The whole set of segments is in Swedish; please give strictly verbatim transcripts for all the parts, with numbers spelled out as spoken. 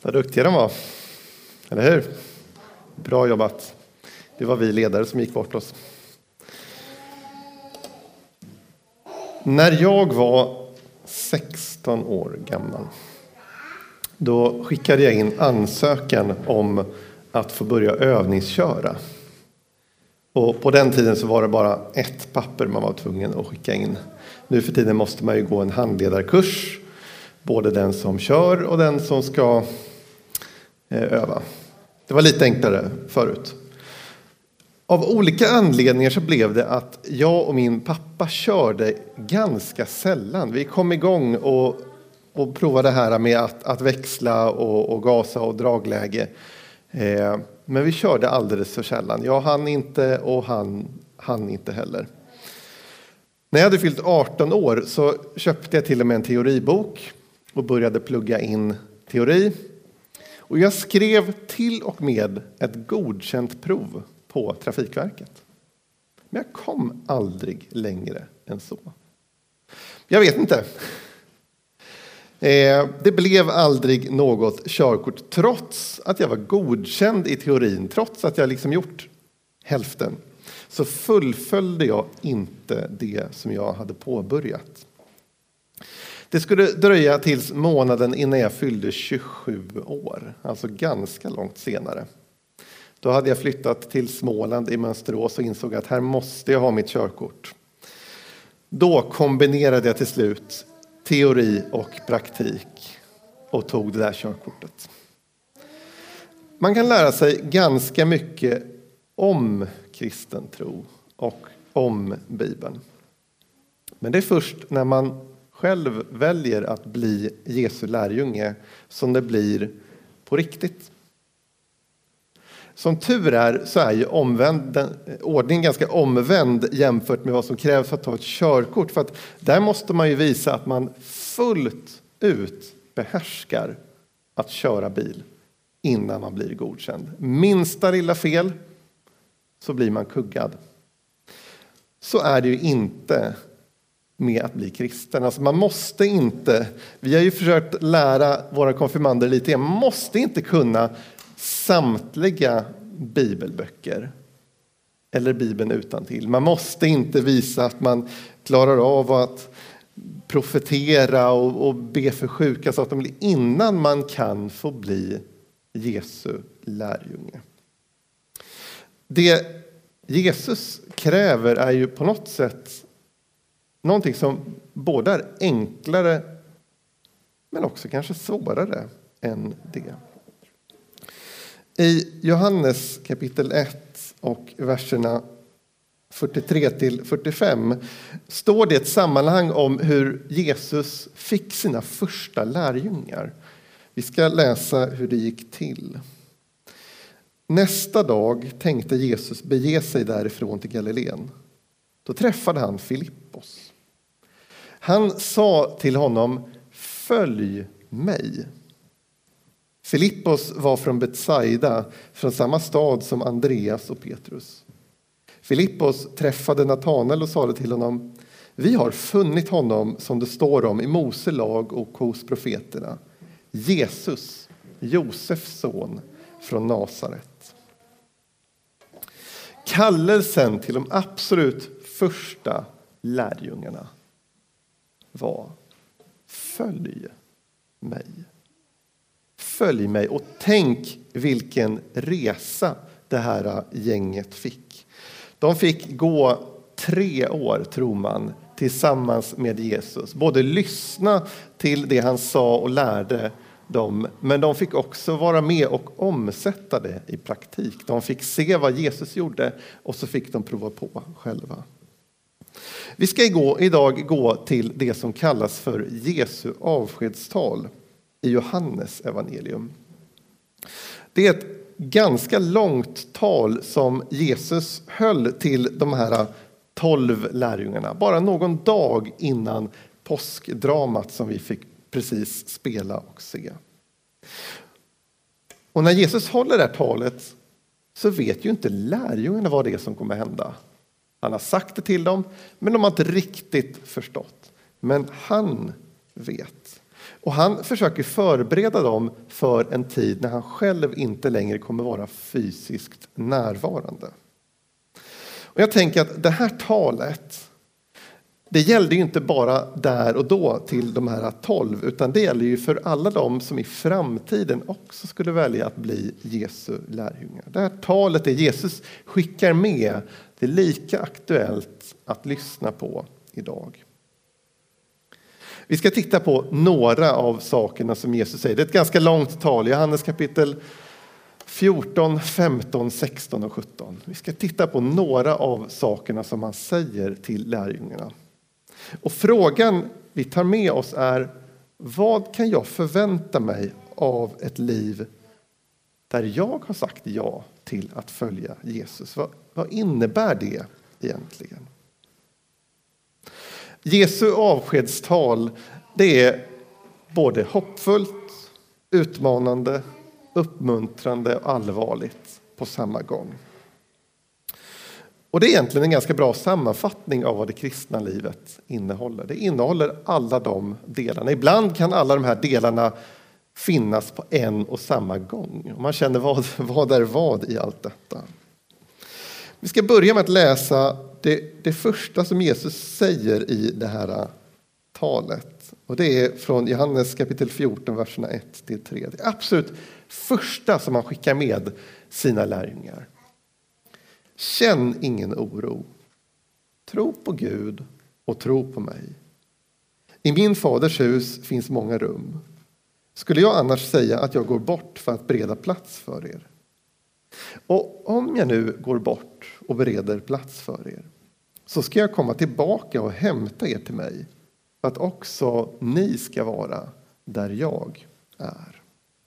Vad duktiga de var. Eller hur? Bra jobbat. Det var vi ledare som gick bort oss. När jag var sexton år gammal, då skickade jag in ansökan om att få börja övningsköra. Och på den tiden så var det bara ett papper man var tvungen att skicka in. Nu för tiden måste man ju gå en handledarkurs. Både den som kör och den som ska öva. Det var lite enklare förut. Av olika anledningar så blev det att jag och min pappa körde ganska sällan. Vi kom igång och, och provade här med att, att växla och, och gasa och dragläge. Eh, men vi körde alldeles för sällan. Jag hann inte och han hann inte heller. När jag hade fyllt arton år så köpte jag till och med en teoribok och började plugga in teori. Och jag skrev till och med ett godkänt prov på Trafikverket. Men jag kom aldrig längre än så. Jag vet inte. Det blev aldrig något körkort trots att jag var godkänd i teorin. Trots att jag liksom gjort hälften. Så fullföljde jag inte det som jag hade påbörjat. Det skulle dröja tills månaden innan jag fyllde tjugosju år. Alltså ganska långt senare. Då hade jag flyttat till Småland i Mönsterås och insåg att här måste jag ha mitt körkort. Då kombinerade jag till slut teori och praktik och tog det där körkortet. Man kan lära sig ganska mycket om kristen tro och om Bibeln. Men det är först när man själv väljer att bli Jesu lärjunge som det blir på riktigt. Som tur är så är ju omvänd, ordningen ganska omvänd jämfört med vad som krävs för att ta ett körkort. För att där måste man ju visa att man fullt ut behärskar att köra bil innan man blir godkänd. Minsta lilla fel så blir man kuggad. Så är det ju inte med att bli kristen. Alltså man måste inte, vi har ju försökt lära våra konfirmander lite, man måste inte kunna samtliga bibelböcker eller Bibeln utantill. Man måste inte visa att man klarar av att profetera och, och be för sjuka så att de blir innan man kan få bli Jesu lärjunge. Det Jesus kräver är ju på något sätt någonting som både är enklare men också kanske svårare än det. I Johannes kapitel ett och verserna fyrtiotre till fyrtiofem står det ett sammanhang om hur Jesus fick sina första lärjungar. Vi ska läsa hur det gick till. Nästa dag tänkte Jesus bege sig därifrån till Galileen. Då träffade han Filippos. Han sa till honom, följ mig. Filippos var från Betsaida, från samma stad som Andreas och Petrus. Filippos träffade Natanael och sade till honom, vi har funnit honom som det står om i Mose lag och hos profeterna. Jesus, Josefs son från Nasaret. Kallelsen till de absolut första lärjungarna var, följ mig. Följ mig och tänk vilken resa det här gänget fick. De fick gå tre år, tror man, tillsammans med Jesus. Både lyssna till det han sa och lärde dem, men de fick också vara med och omsätta det i praktik. De fick se vad Jesus gjorde och så fick de prova på själva. Vi ska idag gå till det som kallas för Jesu avskedstal i Johannes evangelium. Det är ett ganska långt tal som Jesus höll till de här tolv lärjungarna. Bara någon dag innan påskdramat som vi fick precis spela och se. Och när Jesus håller det här talet så vet ju inte lärjungarna vad det är som kommer hända. Han har sagt det till dem, men de har inte riktigt förstått. Men han vet. Och han försöker förbereda dem för en tid när han själv inte längre kommer vara fysiskt närvarande. Och jag tänker att det här talet, det gällde ju inte bara där och då till de här tolv, utan det gäller ju för alla de som i framtiden också skulle välja att bli Jesu lärjungar. Det här talet det Jesus skickar med, det är lika aktuellt att lyssna på idag. Vi ska titta på några av sakerna som Jesus säger. Det är ett ganska långt tal, Johannes kapitel fjorton, femton, sexton och sjutton. Vi ska titta på några av sakerna som han säger till lärjungarna. Och frågan vi tar med oss är, vad kan jag förvänta mig av ett liv där jag har sagt ja till att följa Jesus? Vad, vad innebär det egentligen? Jesu avskedstal, det är både hoppfullt, utmanande, uppmuntrande och allvarligt på samma gång. Och det är egentligen en ganska bra sammanfattning av vad det kristna livet innehåller. Det innehåller alla de delarna. Ibland kan alla de här delarna finnas på en och samma gång. Och man känner vad, vad är vad i allt detta. Vi ska börja med att läsa det, det första som Jesus säger i det här talet. Och det är från Johannes kapitel fjorton, verserna ett till tre. Det absolut första som han skickar med sina lärjungar. Känn ingen oro. Tro på Gud och tro på mig. I min faders hus finns många rum. Skulle jag annars säga att jag går bort för att bereda plats för er? Och om jag nu går bort och bereder plats för er, så ska jag komma tillbaka och hämta er till mig, för att också ni ska vara där jag är.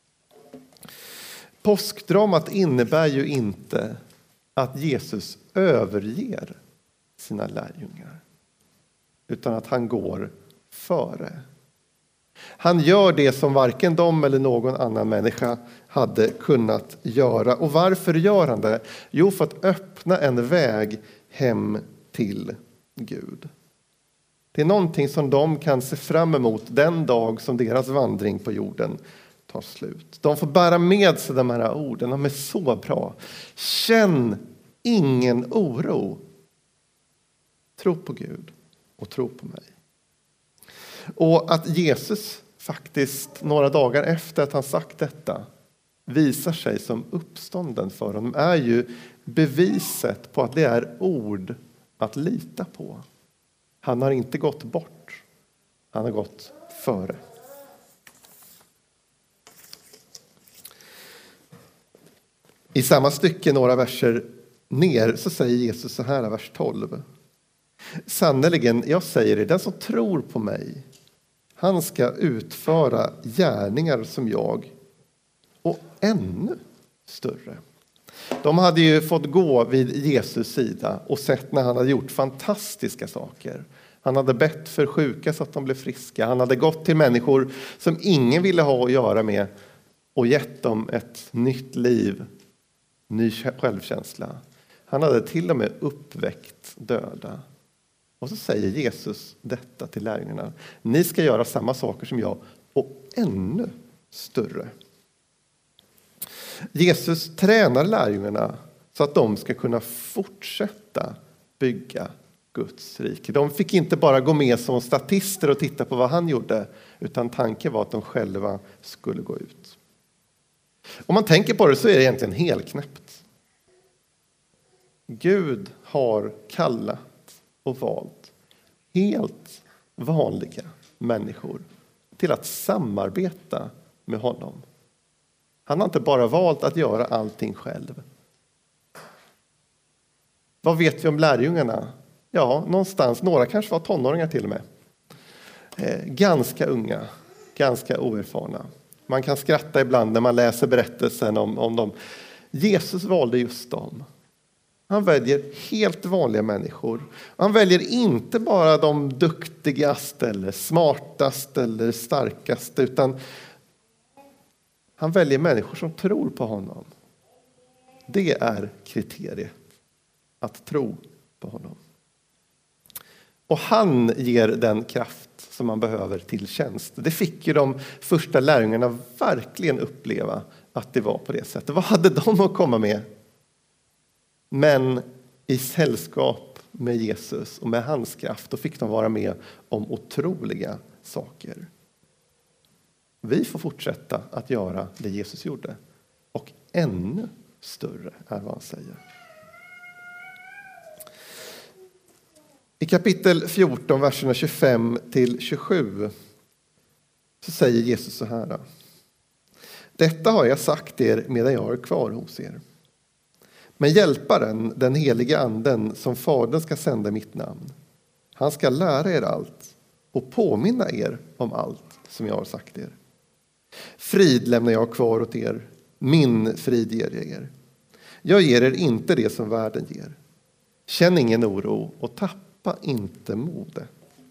Påskdramat innebär ju inte att Jesus överger sina lärjungar, utan att han går före. Han gör det som varken de eller någon annan människa hade kunnat göra. Och varför gör han det? Jo, för att öppna en väg hem till Gud. Det är någonting som de kan se fram emot den dag som deras vandring på jorden tar slut. De får bära med sig de här orden, de är så bra. Känn ingen oro. Tro på Gud och tro på mig. Och att Jesus faktiskt några dagar efter att han sagt detta visar sig som uppstånden för honom är ju beviset på att det är ord att lita på. Han har inte gått bort, han har gått före. I samma stycke några verser ner så säger Jesus så här, vers tolv. Sannerligen, jag säger er, den som tror på mig, han ska utföra gärningar som jag och ännu större. De hade ju fått gå vid Jesus sida och sett när han hade gjort fantastiska saker. Han hade bett för sjuka så att de blev friska. Han hade gått till människor som ingen ville ha att göra med och gett dem ett nytt liv, ny självkänsla. Han hade till och med uppväckt döda. Och så säger Jesus detta till lärjungarna. Ni ska göra samma saker som jag och ännu större. Jesus tränar lärjungarna så att de ska kunna fortsätta bygga Guds rike. De fick inte bara gå med som statister och titta på vad han gjorde, utan tanken var att de själva skulle gå ut. Om man tänker på det så är det egentligen helknäppt. Gud har kallat och valt helt vanliga människor till att samarbeta med honom. Han har inte bara valt att göra allting själv. Vad vet vi om lärjungarna? Ja, någonstans, några kanske var tonåringar till och med. Eh, ganska unga, ganska oerfarna. Man kan skratta ibland när man läser berättelsen om, om dem. Jesus valde just dem. Han väljer helt vanliga människor. Han väljer inte bara de duktigaste eller smartaste eller starkaste, utan han väljer människor som tror på honom. Det är kriteriet, att tro på honom. Och han ger den kraft som man behöver till tjänst. Det fick ju de första lärjungarna verkligen uppleva att det var på det sättet. Vad hade de att komma med? Men i sällskap med Jesus och med hans kraft, då fick de vara med om otroliga saker. Vi får fortsätta att göra det Jesus gjorde. Och ännu större är vad han säger. I kapitel fjorton, verserna tjugofem till tjugosju så säger Jesus så här. Detta har jag sagt er medan jag är kvar hos er. Men hjälparen, den heliga anden som Fadern ska sända i mitt namn, han ska lära er allt och påminna er om allt som jag har sagt er. Frid lämnar jag kvar åt er, min frid ger jag er. Jag ger er inte det som världen ger. Känn ingen oro och tappa inte modet.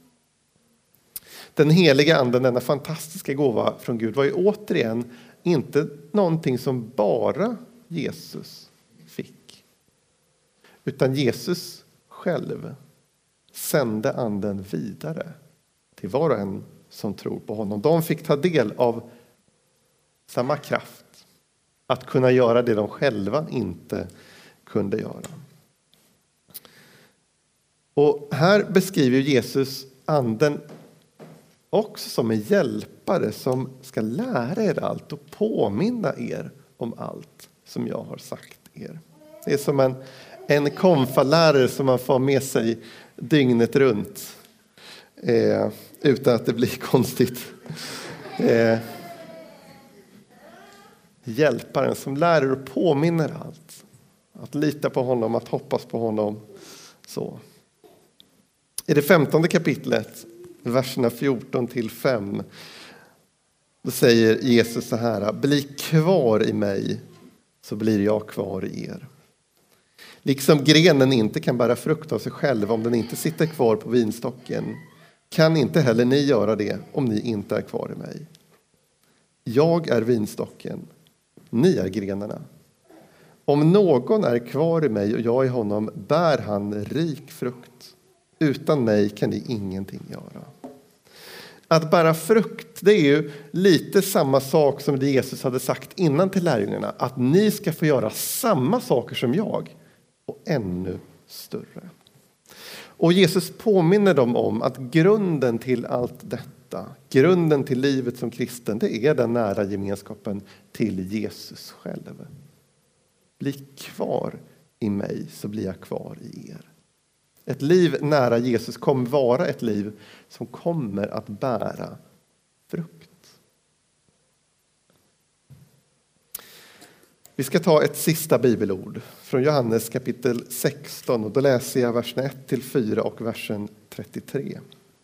Den heliga anden, denna fantastiska gåva från Gud, var ju återigen inte någonting som bara Jesus fick. Utan Jesus själv sände anden vidare till var och en som tror på honom. De fick ta del av samma kraft att kunna göra det de själva inte kunde göra. Och här beskriver Jesus anden också som en hjälpare som ska lära er allt och påminna er om allt som jag har sagt er. Det är som en, en konfalärare som man får med sig dygnet runt eh, utan att det blir konstigt. Eh, hjälparen som lär er och påminner allt. Att lita på honom, att hoppas på honom. Så. I det femtonde kapitlet, verserna fjorton till fem, då säger Jesus så här: bli kvar i mig så blir jag kvar i er. Liksom grenen inte kan bära frukt av sig själv om den inte sitter kvar på vinstocken, kan inte heller ni göra det om ni inte är kvar i mig. Jag är vinstocken, ni är grenarna. Om någon är kvar i mig och jag i honom bär han rik frukt. Utan mig kan ni ingenting göra. Att bära frukt, det är ju lite samma sak som det Jesus hade sagt innan till lärjungarna. Att ni ska få göra samma saker som jag och ännu större. Och Jesus påminner dem om att grunden till allt detta, grunden till livet som kristen, det är den nära gemenskapen till Jesus själv. Bli kvar i mig så blir jag kvar i er. Ett liv nära Jesus kommer vara ett liv som kommer att bära frukt. Vi ska ta ett sista bibelord från Johannes kapitel sexton. Och då läser jag versen ett till fyra och versen trettiotre.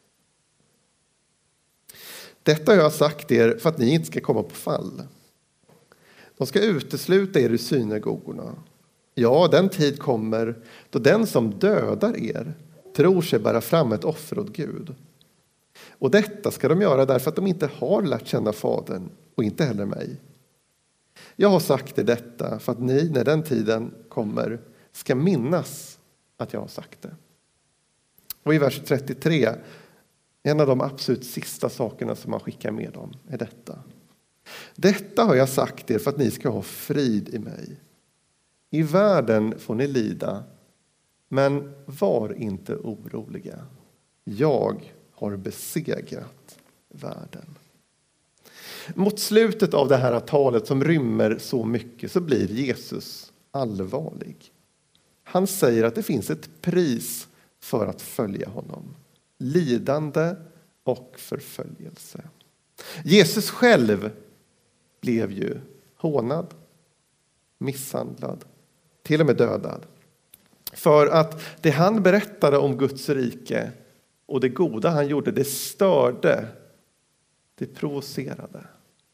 Detta har jag sagt er för att ni inte ska komma på fall. De ska utesluta er ur synagogorna. Ja, den tid kommer då den som dödar er tror sig bära fram ett offer åt Gud. Och detta ska de göra därför att de inte har lärt känna Fadern och inte heller mig. Jag har sagt er detta för att ni, när den tiden kommer, ska minnas att jag har sagt det. Och i vers trettiotre, en av de absolut sista sakerna som man skickar med dem är detta. Detta har jag sagt er för att ni ska ha frid i mig. I världen får ni lida, men var inte oroliga. Jag har besegrat världen. Mot slutet av det här talet som rymmer så mycket så blir Jesus allvarlig. Han säger att det finns ett pris för att följa honom. Lidande och förföljelse. Jesus själv blev ju hånad, misshandlad, till och med dödad. För att det han berättade om Guds rike och det goda han gjorde, det störde, det provocerade.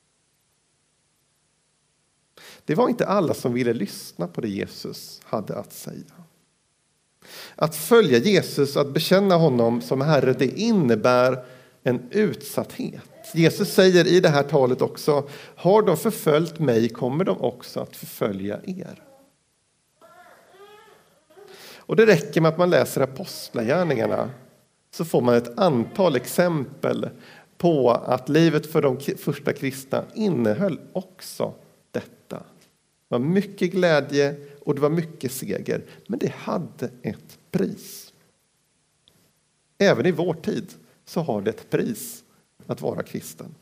Det var inte alla som ville lyssna på det Jesus hade att säga. Att följa Jesus, att bekänna honom som Herre, det innebär en utsatthet. Jesus säger i det här talet också: har de förföljt mig kommer de också att förfölja er. Och det räcker med att man läser apostlagärningarna så får man ett antal exempel på att livet för de första kristna innehöll också detta. Det var mycket glädje och det var mycket seger, men det hade ett pris. Även i vår tid så har det ett pris att vara kristen.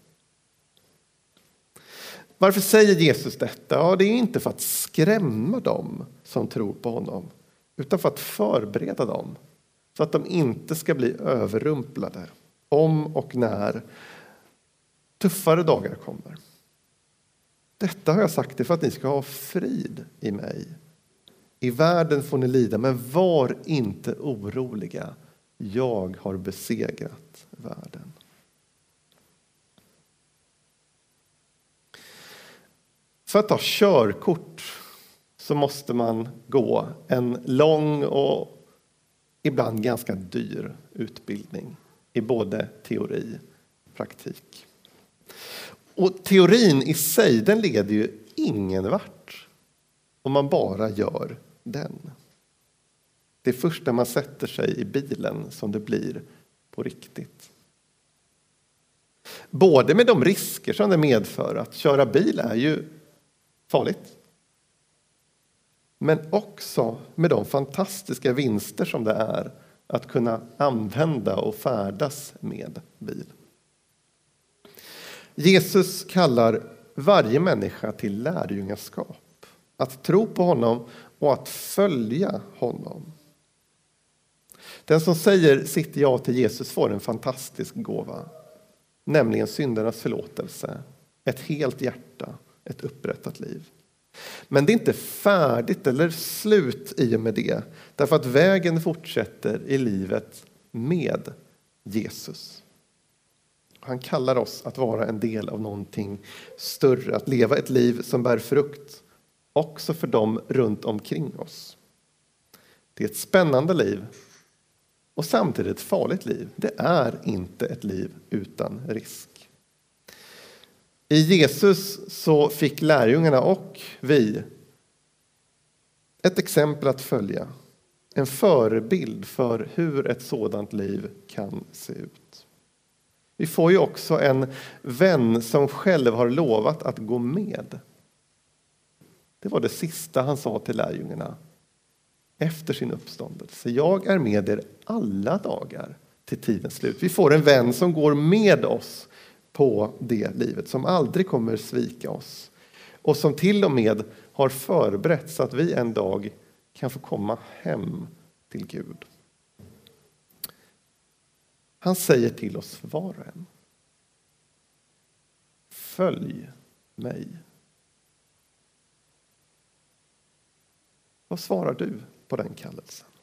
Varför säger Jesus detta? Ja, det är inte för att skrämma dem som tror på honom, utan för att förbereda dem så att de inte ska bli överrumplade om och när tuffare dagar kommer. Detta har jag sagt för att ni ska ha frid i mig. I världen får ni lida, men var inte oroliga. Jag har besegrat världen. För att ta körkort så måste man gå en lång och ibland ganska dyr utbildning i både teori och praktik. Och teorin i sig, den leder ju ingen vart om man bara gör den. Det är först när man sätter sig i bilen som det blir på riktigt. Både med de risker som det medför, att köra bil är ju farligt. Men också med de fantastiska vinster som det är att kunna använda och färdas med bil. Jesus kallar varje människa till lärjungaskap. Att tro på honom och att följa honom. Den som säger sitt ja till Jesus får en fantastisk gåva. Nämligen syndernas förlåtelse. Ett helt hjärta. Ett upprättat liv. Men det är inte färdigt eller slut i och med det. Därför att vägen fortsätter i livet med Jesus. Han kallar oss att vara en del av någonting större. Att leva ett liv som bär frukt. Också för dem runt omkring oss. Det är ett spännande liv. Och samtidigt ett farligt liv. Det är inte ett liv utan risk. I Jesus så fick lärjungarna och vi ett exempel att följa. En förebild för hur ett sådant liv kan se ut. Vi får ju också en vän som själv har lovat att gå med. Det var det sista han sa till lärjungarna efter sin uppståndelse. Jag är med er alla dagar till tidens slut. Vi får en vän som går med oss på det livet, som aldrig kommer svika oss. Och som till och med har förberett så att vi en dag kan få komma hem till Gud. Han säger till oss var och en. Följ mig. Vad svarar du på den kallelsen?